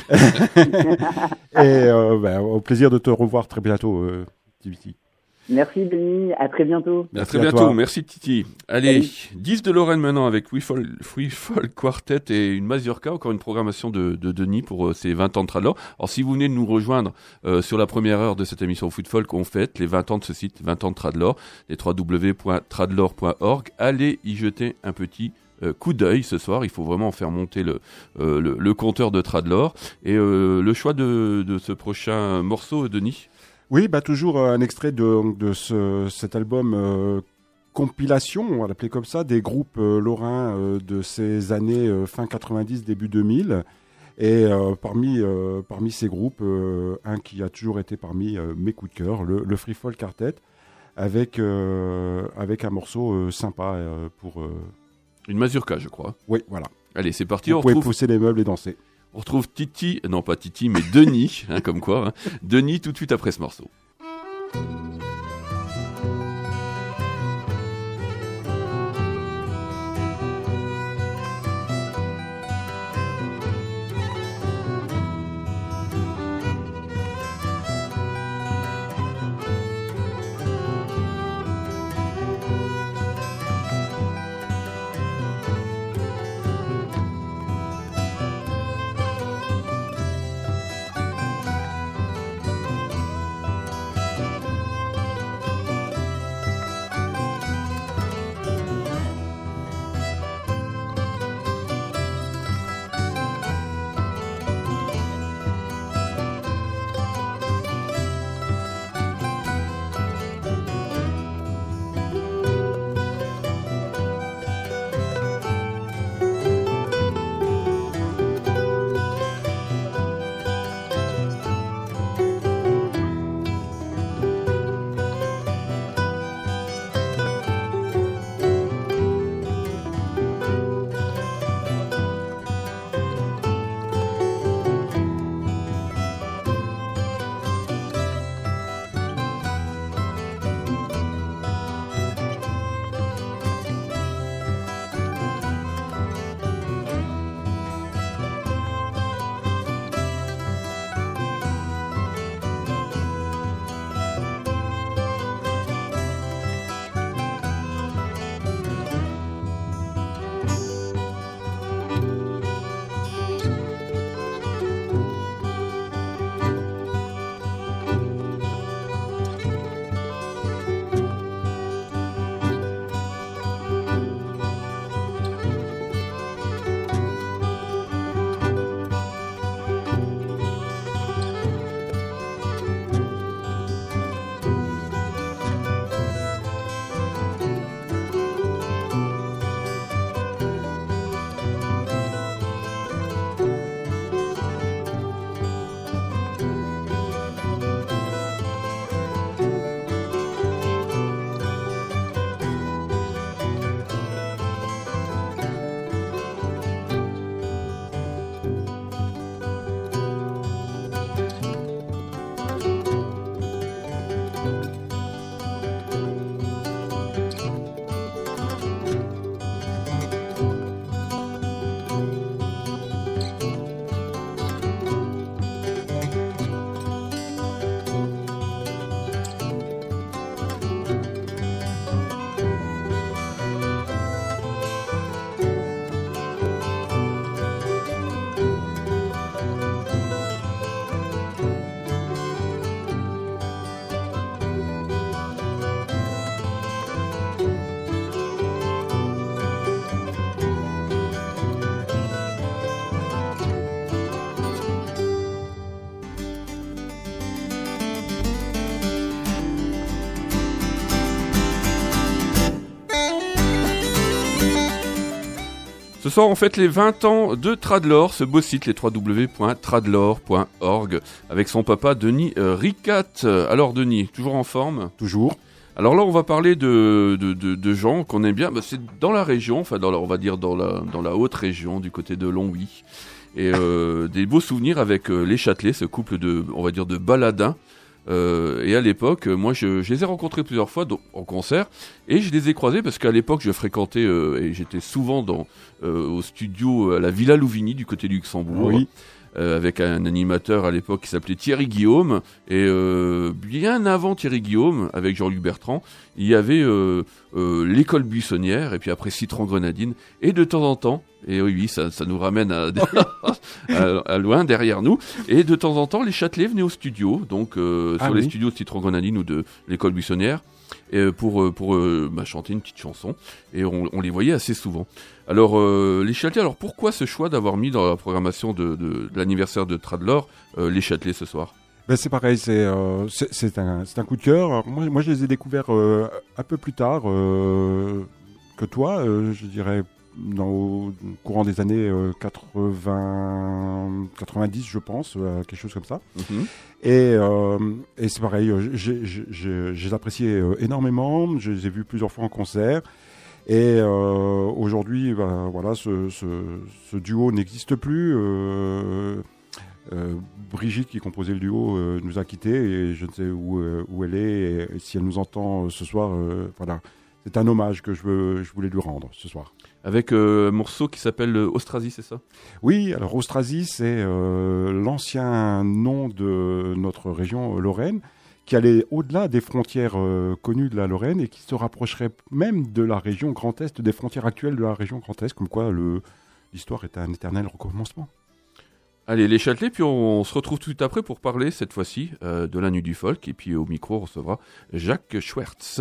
Et euh, ben, au plaisir de te revoir très bientôt, euh, Titi. Merci Denis, à très bientôt. À très bientôt, merci Titi. Allez, Salut. dix de Lorraine maintenant avec Free Folk, Free Folk Quartet et une mazurka, encore une programmation de, de Denis pour euh, ses vingt ans de Tradlor. Alors si vous venez de nous rejoindre euh, sur la première heure de cette émission Foot Folk, on fête les vingt ans de ce site, vingt ans de Tradlor, les w w w point tradlor point org. Allez y jeter un petit euh, coup d'œil ce soir, il faut vraiment faire monter le, euh, le, le compteur de Tradlor. Et euh, le choix de, de ce prochain morceau, Denis ? Oui, bah toujours un extrait de, de ce, cet album euh, compilation, on va l'appeler comme ça, des groupes euh, lorrains euh, de ces années euh, fin quatre-vingt-dix, début deux mille. Et euh, parmi, euh, parmi ces groupes, euh, un qui a toujours été parmi euh, mes coups de cœur, le, le Free Folk Quartet, avec, euh, avec un morceau euh, sympa euh, pour... Euh... Une mazurka, je crois. Oui, voilà. Allez, c'est parti. Vous on pouvez retrouve... pousser les meubles et danser. On retrouve Titi, non pas Titi, mais Denis, hein, comme quoi, hein. Denis tout de suite après ce morceau. Ce soir, on fête les vingt ans de Tradlor, ce beau site, les w w w point tradlor point org, avec son papa Denis euh, Ricat. Alors Denis, toujours en forme ? Toujours. Alors là, on va parler de, de, de, de gens qu'on aime bien. Bah, c'est dans la région, enfin, dans la, on va dire dans la, dans la haute région, du côté de Longwy. Et euh, des beaux souvenirs avec euh, les Châtelet, ce couple de, on va dire, de baladins. Euh, et à l'époque, moi, je, je les ai rencontrés plusieurs fois donc, en concert, et je les ai croisés parce qu'à l'époque, je fréquentais euh, et j'étais souvent dans euh, au studio à la Villa Louvigny du côté du Luxembourg. Oui. Euh, avec un animateur à l'époque qui s'appelait Thierry Guillaume, et euh, bien avant Thierry Guillaume, avec Jean-Luc Bertrand, il y avait euh, euh, l'école buissonnière, et puis après Citron Grenadine, et de temps en temps, et oui, oui ça, ça nous ramène à, à, à loin derrière nous, et de temps en temps les Châtelet venaient au studio, donc euh, ah, sur oui. les studios de Citron Grenadine ou de l'école buissonnière, et pour, pour euh, bah, chanter une petite chanson, et on, on les voyait assez souvent. Alors, euh, les Châtelet, alors pourquoi ce choix d'avoir mis dans la programmation de, de, de l'anniversaire de Tradlor euh, les Châtelet ce soir ? Ben c'est pareil, c'est, euh, c'est, c'est, un, c'est un coup de cœur. Alors, moi, moi, je les ai découverts euh, un peu plus tard euh, que toi, euh, je dirais dans, au courant des années euh, quatre-vingts, quatre-vingt-dix, je pense, euh, quelque chose comme ça. Mm-hmm. Et, euh, et c'est pareil, j'ai, j'ai, j'ai, j'ai apprécié euh, énormément, je les ai vus plusieurs fois en concert. Et euh, aujourd'hui, ben, voilà, ce, ce, ce duo n'existe plus. Euh, euh, Brigitte, qui composait le duo, euh, nous a quittés et je ne sais où, euh, où elle est. Et, et si elle nous entend euh, ce soir, euh, voilà, c'est un hommage que je, veux, je voulais lui rendre ce soir. Avec euh, un morceau qui s'appelle Austrasie, c'est ça ? Oui, alors Austrasie, c'est euh, l'ancien nom de notre région Lorraine, qui allait au-delà des frontières euh, connues de la Lorraine et qui se rapprocherait même de la région Grand Est, des frontières actuelles de la région Grand Est, comme quoi le, l'histoire est un éternel recommencement. Allez, les Châtelet, puis on, on se retrouve tout après pour parler, cette fois-ci, euh, de la Nuit du Folk, et puis au micro, on recevra Jacques Schwertz.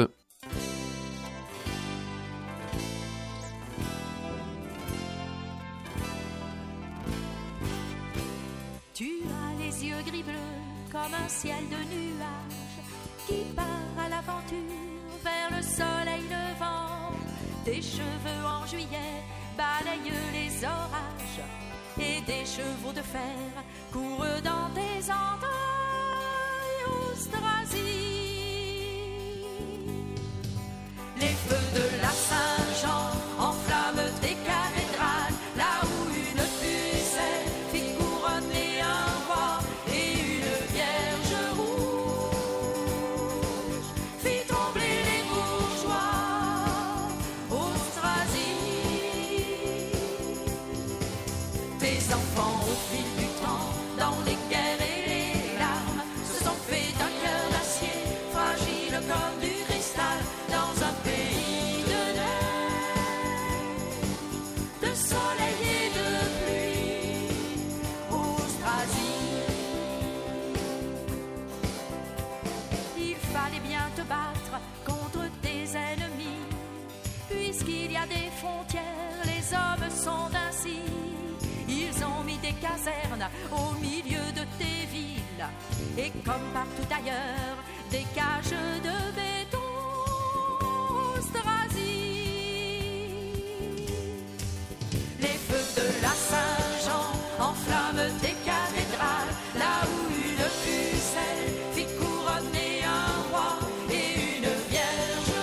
Tu as les yeux gris-bleus comme un ciel de nuages qui part à l'aventure vers le soleil levant. Tes cheveux en juillet balayent les orages et des chevaux de fer courent dans tes entrailles, Austrasie. Les feux de la Saint-Jean enflamment tes cathédrales, là où une pucelle fit couronner un roi et une vierge rouge fit trembler les bourgeois, Austrasie. Tes enfants au fil du temps, dans les guerres et les larmes, se sont faits d'un cœur d'acier, fragile comme du cristal, dans un pays de neige, de soleil et de pluie, Austrasie. Il fallait bien te battre contre tes ennemis, puisqu'il y a des frontières, les hommes sont ainsi. Ils ont mis des casernes au milieu de tes villes, et comme partout ailleurs, des cages de béton, Austrasie. Les feux de la Saint-Jean enflamment tes cathédrales, là où une pucelle fit couronner un roi et une vierge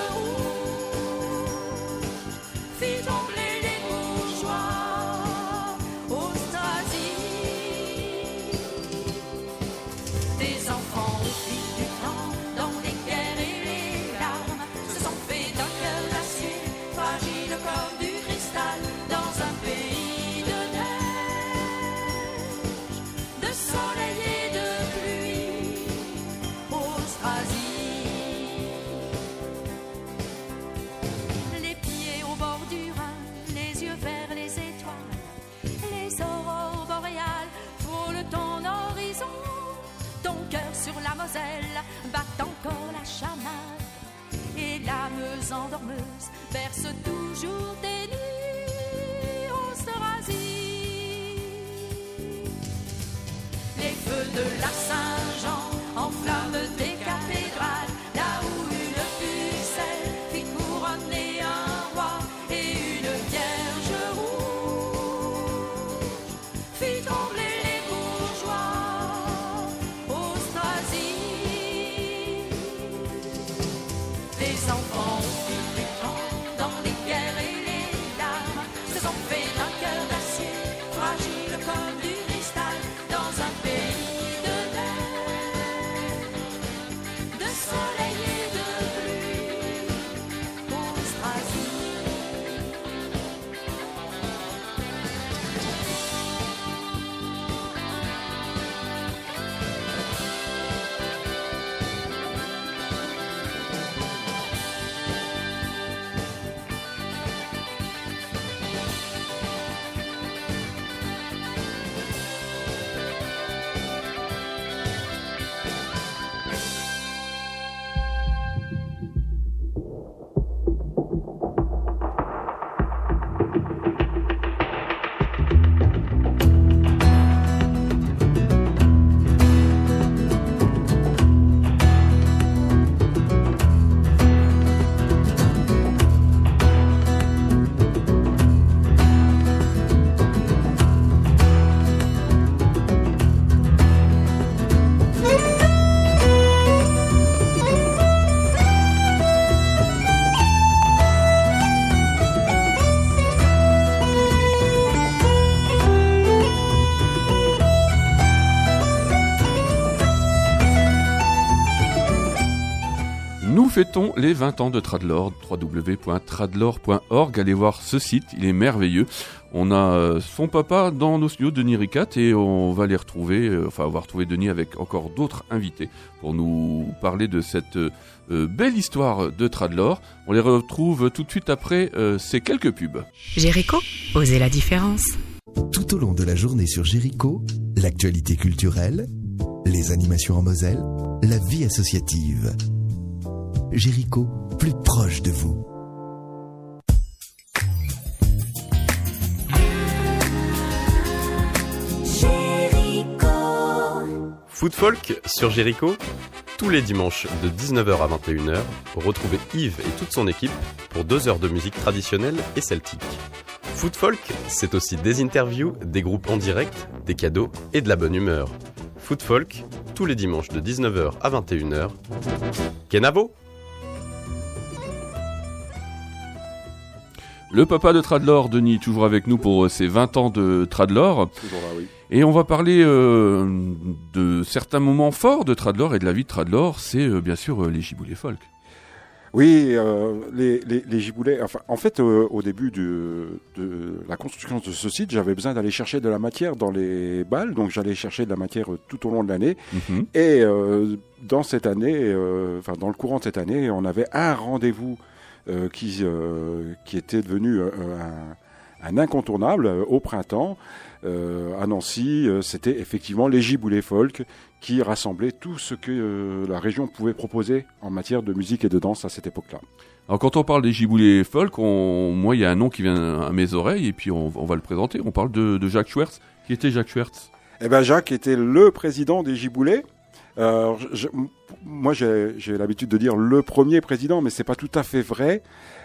rouge fit trembler les bourgeois, Austrasie. Tes enfants au fil du temps, dans les guerres et les larmes, se sont faits d'un cœur d'acier, fragile comme du cristal, dans un pays de neige, de soleil et de pluie, Austrasie. Les pieds au bord du Rhin, les yeux vers les étoiles, les aurores boréales frôlent ton horizon. Ton cœur sur la Moselle bat encore la chamade, et la Meuse endormeuse berce toujours tes nuits, Austrasie. Les feux de la Saint-Jean enflamment tes cathédrales, là où une pucelle fit couronner un roi et une vierge rouge fêtons les vingt ans de Tradlor, w w w point tradlor point org. Allez voir ce site, il est merveilleux. On a euh, son papa dans nos studios, Denis Ricat, et on va les retrouver, euh, enfin on va retrouver Denis avec encore d'autres invités pour nous parler de cette euh, belle histoire de Tradlor. On les retrouve tout de suite après euh, ces quelques pubs. Jéricho, osez la différence. Tout au long de la journée sur Jéricho, l'actualité culturelle, les animations en Moselle, la vie associative. Jéricho, plus proche de vous. Food Folk sur Jéricho, tous les dimanches de dix-neuf heures à vingt et une heures, retrouvez Yves et toute son équipe pour deux heures de musique traditionnelle et celtique. Food Folk, c'est aussi des interviews, des groupes en direct, des cadeaux et de la bonne humeur. Food Folk, tous les dimanches de dix-neuf heures à vingt et une heures. Kenavo! Le papa de Tradlor, Denis, toujours avec nous pour ses vingt ans de Tradlor. Toujours là, oui. Et on va parler euh, de certains moments forts de Tradlor et de la vie de Tradlor. C'est euh, bien sûr euh, les giboulées folk. Oui, euh, les, les, les giboulées. Enfin, en fait, euh, au début de, de la construction de ce site, j'avais besoin d'aller chercher de la matière dans les balles. Donc, j'allais chercher de la matière tout au long de l'année. Mm-hmm. Et euh, dans cette année, euh, enfin, dans le courant de cette année, on avait un rendez-vous euh, qui, euh, qui était devenu euh, un, un incontournable euh, au printemps. Euh, à Nancy, euh, c'était effectivement les giboulées folk qui rassemblaient tout ce que euh, la région pouvait proposer en matière de musique et de danse à cette époque-là. Alors quand on parle des giboulées folk, on... moi il y a un nom qui vient à mes oreilles et puis on, on va le présenter. On parle de, de Jacques Schwertz. Qui était Jacques Schwertz ? Eh ben Jacques était le président des giboulées. Euh, je, moi j'ai, j'ai l'habitude de dire le premier président, mais c'est pas tout à fait vrai.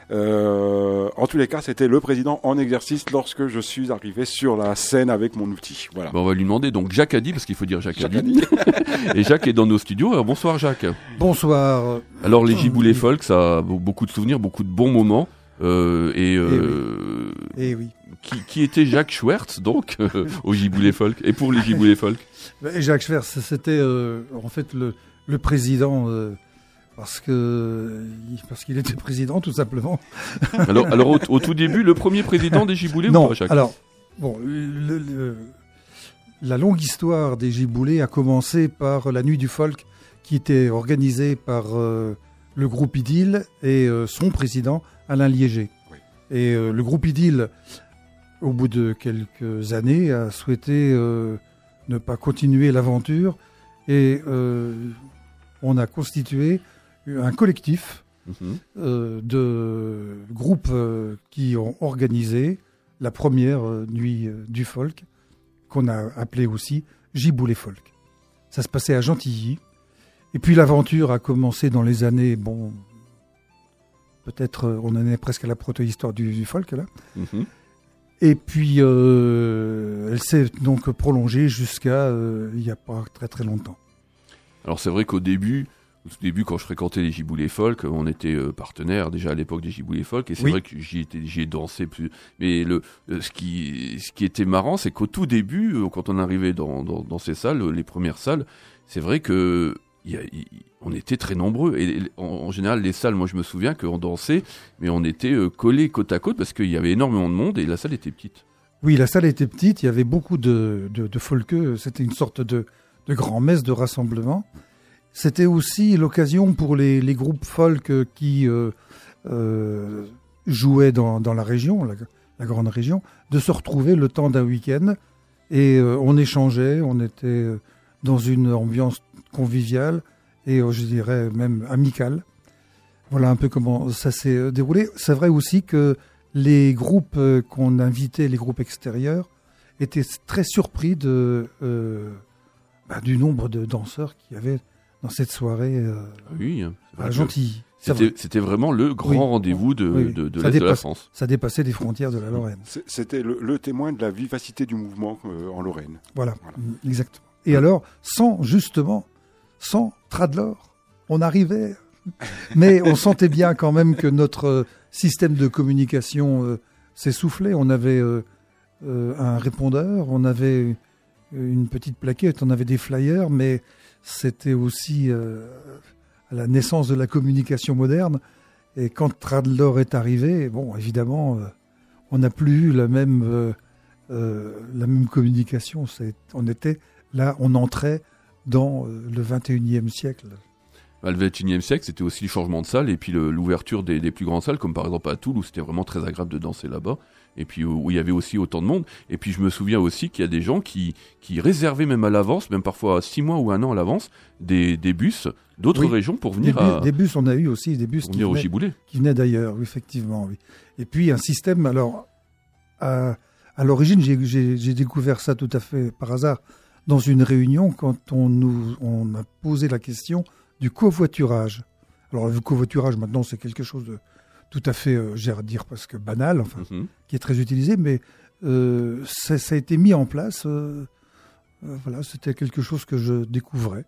Euh, en tous les cas, c'était le président en exercice lorsque je suis arrivé sur la scène avec mon outil. Voilà. Bon, on va lui demander donc Jacques Addy, parce qu'il faut dire Jacques, Jacques Addy. Et Jacques est dans nos studios. Alors, bonsoir Jacques. Bonsoir. Alors les giboulées folk, ça a beaucoup de souvenirs, beaucoup de bons moments. Euh, et, euh, et, oui. et oui. Qui, qui était Jacques Schwertz donc euh, aux giboulées folk et pour les giboulées folk. Jacques Schwertz, c'était euh, en fait le, le président. Euh, Parce que parce qu'il était président tout simplement. Alors alors au, au tout début le premier président des giboulées non, ou pas, Jacques ? Alors bon le, le, la longue histoire des giboulées a commencé par la nuit du folk qui était organisée par euh, le groupe Idylle et euh, son président Alain Liéger. Oui. Et euh, le groupe Idylle au bout de quelques années a souhaité euh, ne pas continuer l'aventure et euh, on a constitué un collectif mmh. euh, de groupes euh, qui ont organisé la première euh, nuit euh, du folk, qu'on a appelée aussi Giboulées folk. Ça se passait à Gentilly. Et puis l'aventure a commencé dans les années, bon, peut-être euh, on en est presque à la proto-histoire du, du folk là. Mmh. Et puis euh, elle s'est donc prolongée jusqu'à euh, il n'y a pas très très longtemps. Alors c'est vrai qu'au début, Au début, quand je fréquentais les giboulées folk, on était euh, partenaires déjà à l'époque des giboulées folk, et c'est oui. vrai que j'y, étais, j'y ai dansé plus. Mais le, euh, ce qui, ce qui était marrant, c'est qu'au tout début, euh, quand on arrivait dans, dans, dans ces salles, euh, les premières salles, c'est vrai que y a, y, on était très nombreux. Et en, en général, les salles, moi je me souviens qu'on dansait, mais on était euh, collés côte à côte parce qu'il y avait énormément de monde et la salle était petite. Oui, la salle était petite. Il y avait beaucoup de, de, de folkeux. C'était une sorte de, de grand-messe de rassemblement. C'était aussi l'occasion pour les, les groupes folk qui euh, euh, jouaient dans, dans la région, la, la grande région, de se retrouver le temps d'un week-end. Et euh, on échangeait, on était dans une ambiance conviviale et euh, je dirais même amicale. Voilà un peu comment ça s'est déroulé. C'est vrai aussi que les groupes qu'on invitait, les groupes extérieurs, étaient très surpris de, euh, bah, du nombre de danseurs qu'il y avait dans cette soirée euh, oui, à Gentilly. C'était, c'était vraiment le grand oui. rendez-vous de, oui. de, de l'Est dépasse, de la France. Ça dépassait les frontières de la Lorraine. C'était le, le témoin de la vivacité du mouvement euh, en Lorraine. Voilà, voilà. exactement. Et oui. alors, sans justement, sans Tradlor, on arrivait, mais on sentait bien quand même que notre système de communication euh, s'essoufflait. On avait euh, euh, un répondeur, on avait une petite plaquette, on avait des flyers, mais c'était aussi euh, à la naissance de la communication moderne. Et quand Tradlor est arrivé, bon, évidemment, euh, on n'a plus eu la même, euh, euh, la même communication. C'est, on était là, on entrait dans euh, le vingt et unième siècle. Le vingt et unième siècle, c'était aussi le changement de salle et puis le, l'ouverture des, des plus grandes salles, comme par exemple à Toul, où c'était vraiment très agréable de danser là-bas, et puis où, où il y avait aussi autant de monde. Et puis je me souviens aussi qu'il y a des gens qui, qui réservaient même à l'avance, même parfois six mois ou un an à l'avance, des, des bus d'autres Oui. régions pour venir des, bu- à des bus, on a eu aussi des bus pour qui venir au venaient, Giboulé. qui venaient d'ailleurs, oui, effectivement. Oui. Et puis un système, alors, à, à l'origine, j'ai, j'ai, j'ai découvert ça tout à fait par hasard dans une réunion quand on, nous, on a posé la question du covoiturage. Alors le covoiturage maintenant c'est quelque chose de tout à fait, euh, j'ai à dire presque banal, enfin, Mm-hmm. qui est très utilisé, mais euh, ça, ça a été mis en place. Euh, euh, voilà, c'était quelque chose que je découvrais,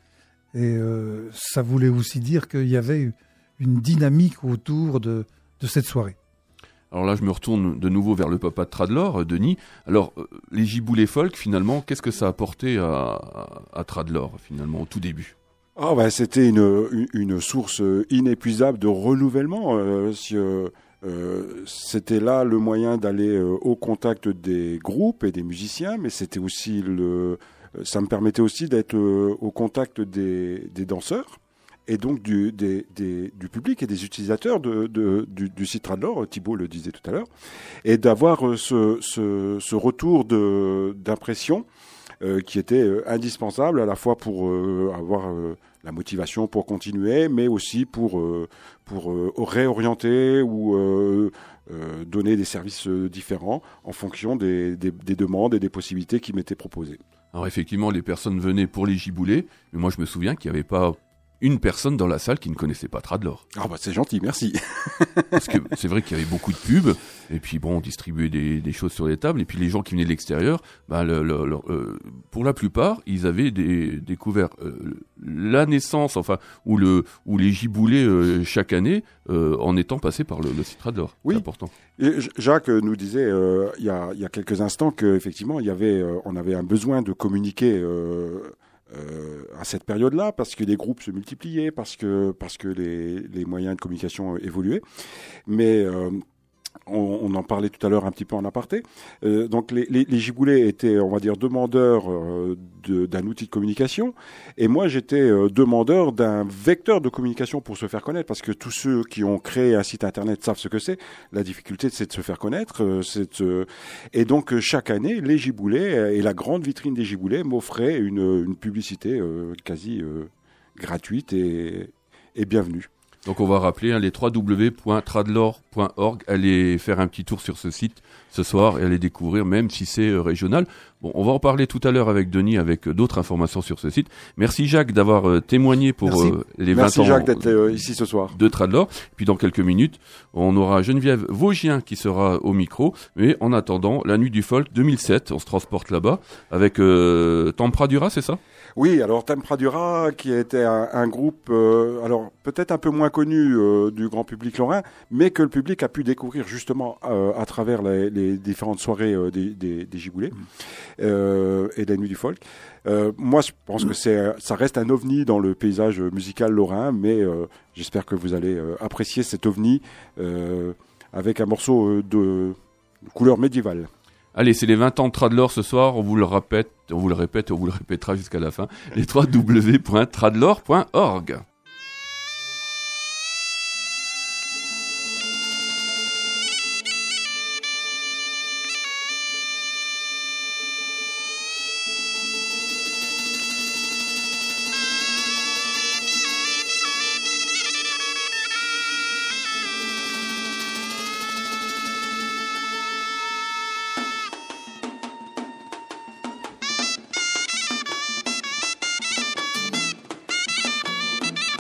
et euh, ça voulait aussi dire qu'il y avait une dynamique autour de, de cette soirée. Alors là, je me retourne de nouveau vers le papa de Tradlor, euh, Denis. Alors, euh, les giboulées folk, finalement, qu'est-ce que ça a apporté à, à, à Tradlor, finalement, au tout début? Ah bah, c'était une, une, une source inépuisable de renouvellement. Euh, si, euh, euh, c'était là le moyen d'aller euh, au contact des groupes et des musiciens, mais c'était aussi le, ça me permettait aussi d'être euh, au contact des, des danseurs et donc du, des, des, du public et des utilisateurs de, de, du, du site Tradlor. Thibaut le disait tout à l'heure, et d'avoir euh, ce, ce, ce retour de, d'impression Euh, qui était euh, indispensable à la fois pour euh, avoir euh, la motivation pour continuer, mais aussi pour, euh, pour euh, réorienter ou euh, euh, donner des services euh, différents en fonction des, des, des demandes et des possibilités qui m'étaient proposées. Alors effectivement, les personnes venaient pour les giboulées, mais moi je me souviens qu'il n'y avait pas une personne dans la salle qui ne connaissait pas Tradlor. Ah bah c'est gentil, merci. Parce que c'est vrai qu'il y avait beaucoup de pubs, et puis bon, on distribuait des, des choses sur les tables, et puis les gens qui venaient de l'extérieur, bah, le, le, le, euh, pour la plupart, ils avaient des, découvert euh, la naissance, enfin, ou, le, ou les giboulées euh, chaque année, euh, en étant passés par le, le site Tradlor. Oui. C'est important. Et Jacques nous disait euh, il y, a, il y a quelques instants qu'effectivement, il y avait, euh, on avait un besoin de communiquer euh, Euh, à cette période-là, parce que les groupes se multipliaient, parce que, parce que les, les moyens de communication évoluaient. Mais euh, on, on en parlait tout à l'heure un petit peu en aparté. Euh, donc les, les, les giboulées étaient, on va dire, demandeurs euh, de, d'un outil de communication. Et moi, j'étais euh, demandeur d'un vecteur de communication pour se faire connaître, parce que tous ceux qui ont créé un site internet savent ce que c'est. La difficulté, c'est de se faire connaître. Euh, c'est, euh, et donc, chaque année, les giboulées euh, et la grande vitrine des giboulées m'offraient une, une publicité euh, quasi euh, gratuite et, et bienvenue. Donc on va rappeler hein, les w w w point tradlor point org, allez faire un petit tour sur ce site ce soir et allez découvrir, même si c'est euh, régional. Bon, on va en parler tout à l'heure avec Denis, avec euh, d'autres informations sur ce site. Merci Jacques d'avoir euh, témoigné pour euh, les Merci vingt ans Jacques d'être euh, ici ce soir. de Tradlor. Puis dans quelques minutes, on aura Geneviève Vaugien qui sera au micro. Mais en attendant, la nuit du folk deux mille sept, on se transporte là-bas avec euh, Tempradura, c'est ça? Oui, alors Tempradura, qui était un, un groupe, euh, alors peut-être un peu moins connu euh, du grand public lorrain, mais que le public a pu découvrir justement euh, à travers les, les différentes soirées euh, des, des, des giboulées euh, et des nuits du folk. Euh, moi, je pense que c'est, ça reste un ovni dans le paysage musical lorrain, mais euh, j'espère que vous allez euh, apprécier cet ovni euh, avec un morceau euh, de, de couleur médiévale. Allez, c'est les vingt ans de Tradlor ce soir, on vous le répète, on vous le répète et on vous le répétera jusqu'à la fin. Les w w w point tradlor point org. Thank you.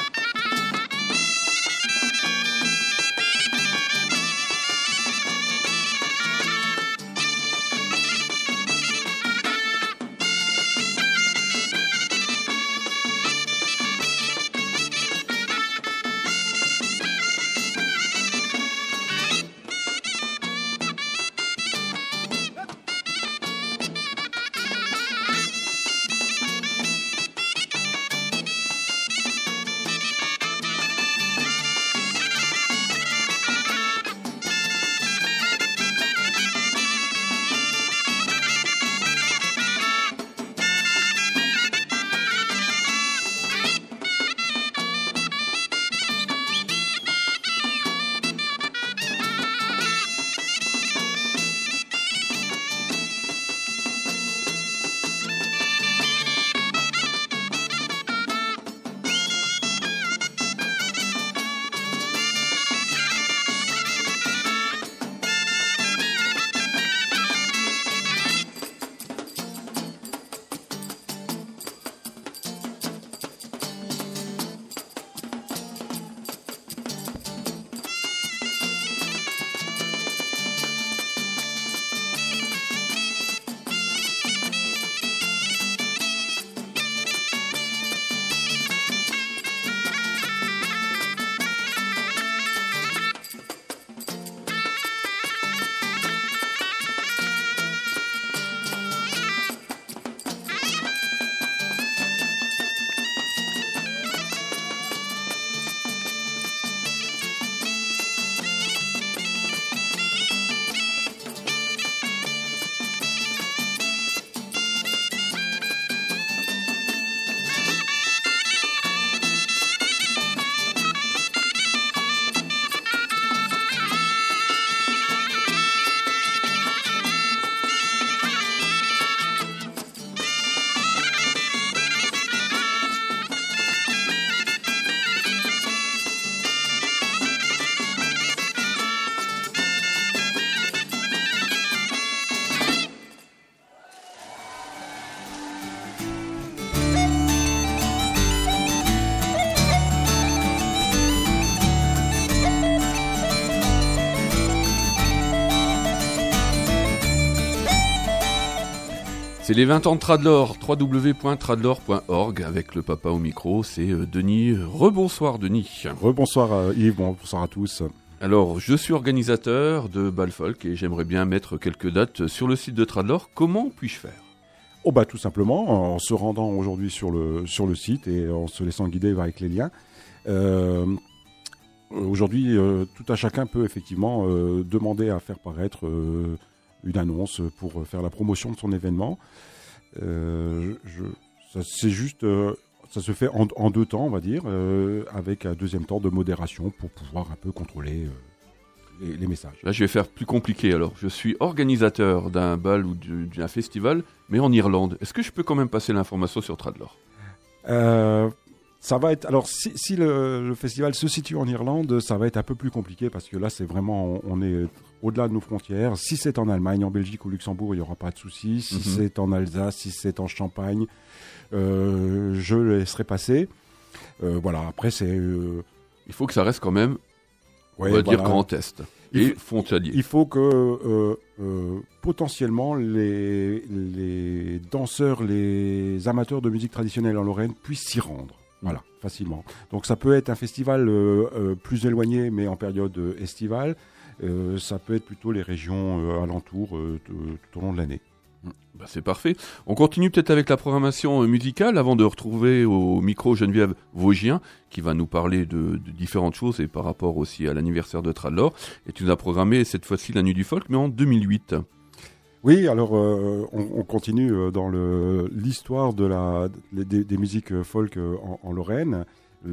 C'est les vingt ans de Tradlor, w w w point tradlor point org, avec le papa au micro, c'est euh, Denis. Rebonsoir Denis. Rebonsoir euh, Yves, bonsoir à tous. Alors, je suis organisateur de Balfolk et j'aimerais bien mettre quelques dates sur le site de Tradlor. Comment puis-je faire ? Oh bah tout simplement en se rendant aujourd'hui sur le, sur le site et en se laissant guider avec les liens. Euh, aujourd'hui, euh, tout un chacun peut effectivement euh, demander à faire paraître euh, une annonce pour faire la promotion de son événement. Euh, je, ça, c'est juste, euh, ça se fait en, en deux temps, on va dire, euh, avec un deuxième temps de modération pour pouvoir un peu contrôler euh, les, les messages. Là, je vais faire plus compliqué. Alors, je suis organisateur d'un bal ou du, d'un festival, mais en Irlande. Est-ce que je peux quand même passer l'information sur Tradlor ? euh, Ça va être. Alors, si, si le, le festival se situe en Irlande, ça va être un peu plus compliqué parce que là, c'est vraiment, on, on est au-delà de nos frontières. Si c'est en Allemagne, en Belgique ou Luxembourg, il n'y aura pas de souci. Si mm-hmm. c'est en Alsace, si c'est en Champagne, euh, je le laisserai passer. Euh, voilà. Après, c'est. Euh... Il faut que ça reste quand même. Ouais, on va voilà. dire Grand Est et il, frontalier. Il faut que euh, euh, potentiellement les, les danseurs, les amateurs de musique traditionnelle en Lorraine puissent s'y rendre. Voilà, facilement. Donc ça peut être un festival euh, euh, plus éloigné, mais en période euh, estivale. Euh, ça peut être plutôt les régions euh, alentours euh, t- tout au long de l'année. Bah c'est parfait. On continue peut-être avec la programmation musicale avant de retrouver au micro Geneviève Vaugien qui va nous parler de, de différentes choses et par rapport aussi à l'anniversaire de Tradlor. Et tu nous as programmé cette fois-ci la Nuit du Folk, mais en deux mille huit. Oui, alors euh, on, on continue dans le, l'histoire de la, des, des musiques folk en, en Lorraine.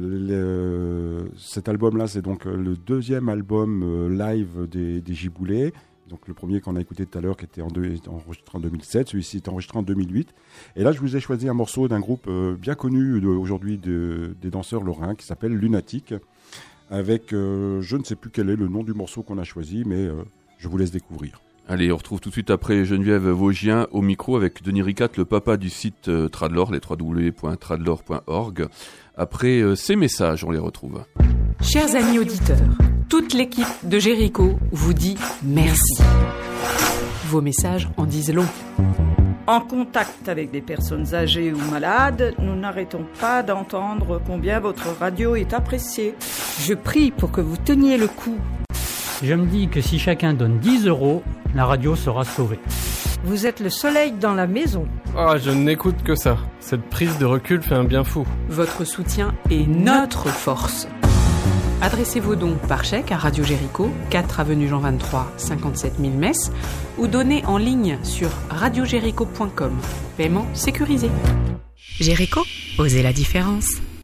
Le, cet album-là, c'est donc le deuxième album live des, des Giboulets. Donc le premier qu'on a écouté tout à l'heure, qui était en deux, enregistré en deux mille sept, celui-ci est enregistré en deux mille huit. Et là, je vous ai choisi un morceau d'un groupe euh, bien connu de, aujourd'hui de, des danseurs lorrains qui s'appelle Lunatic, avec, euh, je ne sais plus quel est le nom du morceau qu'on a choisi, mais euh, je vous laisse découvrir. Allez, on retrouve tout de suite après Geneviève Vaugien au micro avec Denis Ricat, le papa du site euh, Tradlor, les w w w point tradlor point org. Après euh, ces messages, on les retrouve. Chers amis auditeurs, toute l'équipe de Jéricho vous dit merci. Vos messages en disent long. En contact avec des personnes âgées ou malades, nous n'arrêtons pas d'entendre combien votre radio est appréciée. Je prie pour que vous teniez le coup. Je me dis que si chacun donne dix euros, la radio sera sauvée. Vous êtes le soleil dans la maison. Ah, je n'écoute que ça. Cette prise de recul fait un bien fou. Votre soutien est notre force. Adressez vos dons par chèque à Radio Jéricho, quatre avenue Jean vingt-trois, cinquante-sept mille Metz, ou donnez en ligne sur radio jéricho point com. Paiement sécurisé. Jéricho, osez la différence.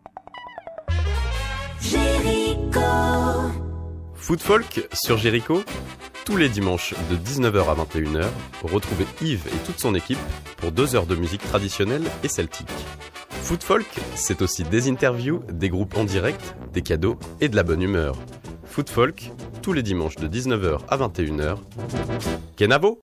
Jéricho. Food Folk sur Jéricho, tous les dimanches de dix-neuf heures à vingt et une heures, retrouvez Yves et toute son équipe pour deux heures de musique traditionnelle et celtique. Food Folk, c'est aussi des interviews, des groupes en direct, des cadeaux et de la bonne humeur. Food Folk, tous les dimanches de dix-neuf heures à vingt et une heures. Kenavo!